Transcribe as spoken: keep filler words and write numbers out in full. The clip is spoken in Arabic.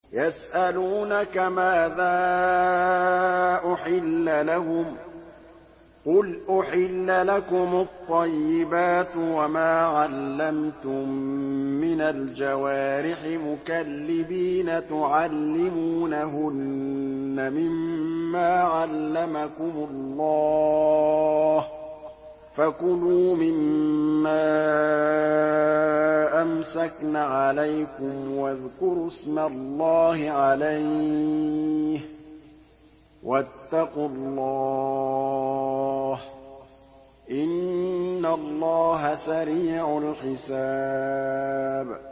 يَسْأَلُونَكَ مَاذَا أُحِلَّ لَهُمْ ۖ قُلْ أُحِلَّ لَكُمُ الطَّيِّبَاتُ وَمَا عَلَّمْتُم مِّنَ الْجَوَارِحِ مُكَلِّبِينَ تُعَلِّمُونَهُنَّ مِمَّا عَلَّمَكُمُ اللَّهُ ۖ فَكُلُوا مِمَّا أَمْسَكْنَ عَلَيْكُمْ وَاذْكُرُوا اسْمَ اللَّهِ عَلَيْهِ ۖ وَاتَّقُوا اللَّهَ ۚ إِنَّ اللَّهَ سَرِيعُ الْحِسَابِ